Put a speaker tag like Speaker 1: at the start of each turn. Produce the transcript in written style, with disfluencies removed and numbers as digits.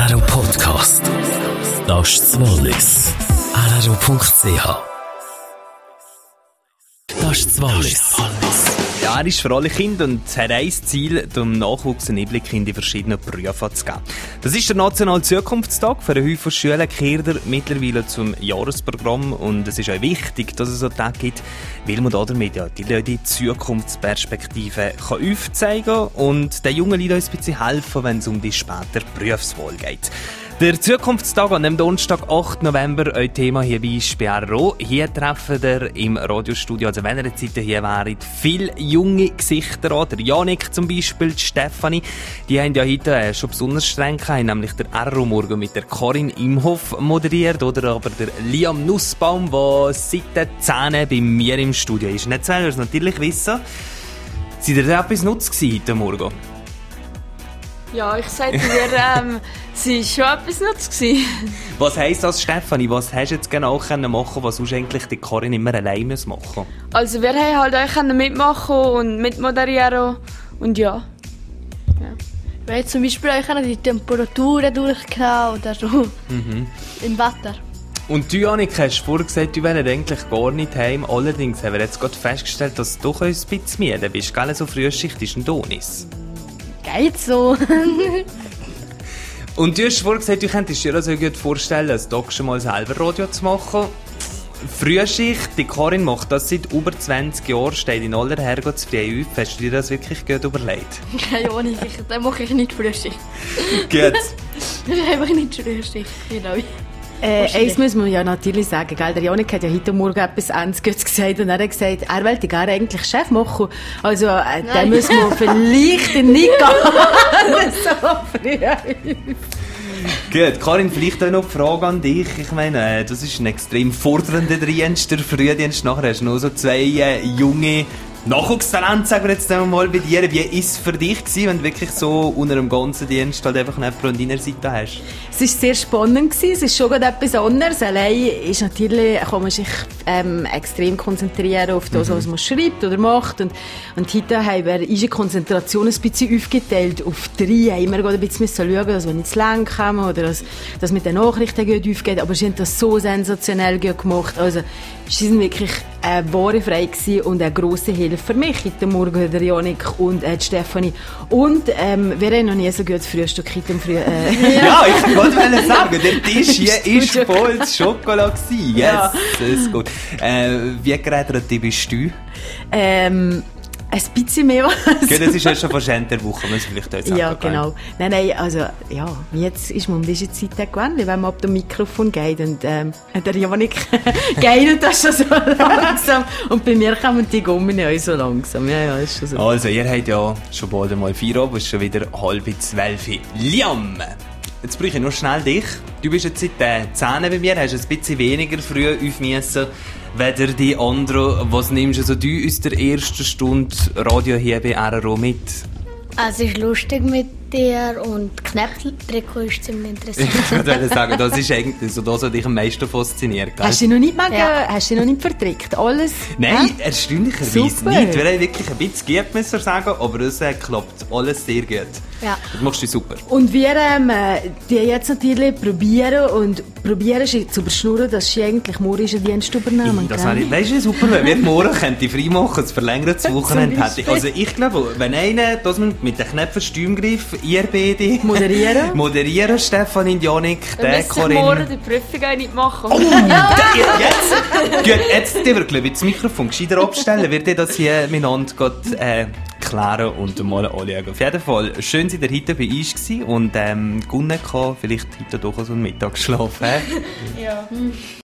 Speaker 1: RRO Podcast. Das ist das Wallis. RRO.ch. Das ist das Wallis.
Speaker 2: Ja, er ist für alle Kinder und hat ein Ziel, dem Nachwuchs einen Einblick in die verschiedenen Berufe zu geben. Das ist der nationale Zukunftstag für einen Haufen Schulen, Kinder mittlerweile zum Jahresprogramm. Und es ist auch wichtig, dass es so einen Tag gibt, weil man damit ja die Zukunftsperspektive aufzeigen kann und den jungen Leuten ein bisschen helfen, wenn es um die spätere Berufswahl geht. Der Zukunftstag an dem Donnerstag, 8. November, euer Thema hier bei RRO. Hier treffen wir im Radiostudio, also wenn ihr Zeit hier wäret, viele junge Gesichter an. Der Janik zum Beispiel, die Stefanie, die haben ja heute schon besonders streng gehabt, nämlich der RRO-Morgen mit der Karin Imhoff moderiert, oder aber der Liam Nussbaum, der seit den 10 bei mir im Studio ist. Nicht selber, das natürlich wissen. Seid ihr da etwas Nutz heute Morgen?
Speaker 3: Ja, ich sage dir, sie war schon etwas Nutz.
Speaker 2: Was heisst das, Stefanie? Was hast du jetzt genau machen, was sonst eigentlich die Karin immer alleine machen muss?
Speaker 3: Also wir haben halt auch mitmachen und mitmoderieren und ja.
Speaker 4: Wir haben zum Beispiel auch die Temperaturen durchgenommen oder so im Wetter.
Speaker 2: Und du, Janik, hast vorher gesagt, du wärst eigentlich gar nicht heim. Allerdings haben wir jetzt gerade festgestellt, dass du doch ein bisschen müde bist. Gell? So Frühschicht ist ein Donis.
Speaker 4: Geht so.
Speaker 2: Und du hast vorher gesagt, du könntest dir also gut vorstellen, als Tag schon mal selber Radio zu machen. Frühschicht, die Karin macht das seit über 20 Jahren, steht in aller Herrgottsfrüh auf. Hast du dir das wirklich gut überlegt?
Speaker 4: Keine Ahnung, dann mache ich nicht Frühschicht.
Speaker 2: Gut.
Speaker 4: Das ist einfach nicht Frühschicht, genau.
Speaker 5: Eins muss man ja natürlich sagen, gell? Der Janik hat ja heute Morgen etwas Ähnliches gesagt und er hat gesagt, er wollte gerne eigentlich Chef machen. Also, dann müssen wir vielleicht nicht gehen. So früh.
Speaker 2: Gut, Karin, vielleicht auch noch die Frage an dich. Ich meine, das ist ein extrem fordernder Dienst, der Frühdienst. Nachher hast du noch so 2 junge Nachwuchstalente, sagen wir jetzt mal bei dir. Wie war es für dich gewesen, wenn du wirklich so unter dem ganzen Dienst halt einfach jemanden an deiner Seite hast?
Speaker 5: Es war sehr spannend gewesen. Es ist schon etwas anderes. Allein ist natürlich, kann man sich extrem konzentrieren auf das, was man schreibt oder macht. Und heute haben wir unsere Konzentration ein bisschen aufgeteilt auf 3. Haben wir ein bisschen schauen, dass wir nicht zu lang kommen oder dass mit den Nachrichten gut aufgeht. Aber sie haben das so sensationell gut gemacht. Also, sie waren wirklich eine wahre Freude gewesen und eine grosse Hilfe für mich heute Morgen, der Janik und die Stefanie. Und wir haben noch nie so gutes Frühstück heute am Früh.
Speaker 2: Ja, ich wollte sagen, der Tisch hier ist voll Schokolade gewesen. Yes, ja. Das ist gut. Wie geredet bist du?
Speaker 5: Ein bisschen mehr was.
Speaker 2: Okay, das ist ja schon fast Ende der Woche, muss ich vielleicht auch sagen.
Speaker 5: Ja, genau. Nein, also, ja, jetzt ist man um diese Zeit gewöhnt, wenn man ab dem Mikrofon geht und der Janik geht das schon so langsam und bei mir kommen die Gummi auch so langsam. Ja, ist schon so.
Speaker 2: Also, ihr habt ja schon bald einmal 4 Uhr, es ist schon wieder 11:30. Liam! Jetzt brauche ich nur schnell dich. Du bist jetzt seit 10 bei mir, hast ein bisschen weniger früh aufgemessen, weder die anderen. Was nimmst du aus der ersten Stunde Radio hier bei RRO mit?
Speaker 6: Es ist lustig mit dir und Knäppeltrikot ist ziemlich interessant.
Speaker 2: Ich würde sagen, das ist eigentlich so das, was dich am meisten fasziniert. Gell?
Speaker 5: Hast du dich noch nicht vertrickt? Alles?
Speaker 2: Nein, erstaunlicherweise nicht. Wir haben wirklich ein bisschen geübt, muss ich sagen, aber es klappt alles sehr gut.
Speaker 6: Ja.
Speaker 2: Das machst du super.
Speaker 5: Und wir die jetzt natürlich probieren zu überschnurren, dass sie eigentlich morgen einen Dienst übernehmen.
Speaker 2: Das wäre super, wenn wir morgen frei machen, das verlängertes Wochenende hätte. Also ich glaube, wenn einer, dass man mit den Knöpfen Stimmgriff, ihr beide moderieren, Stefan und Janik,
Speaker 3: der Karin. Wir morgen die Prüfung nicht machen.
Speaker 2: Oh, jetzt wirklich das Mikrofon gescheiter abstellen, wird ihr das hier miteinander klären und mal anschauen. Auf jeden Fall, schön, dass ihr heute bei uns gewesen und Gunne kann vielleicht heute doch so einen Mittagsschlaf.
Speaker 3: Ja.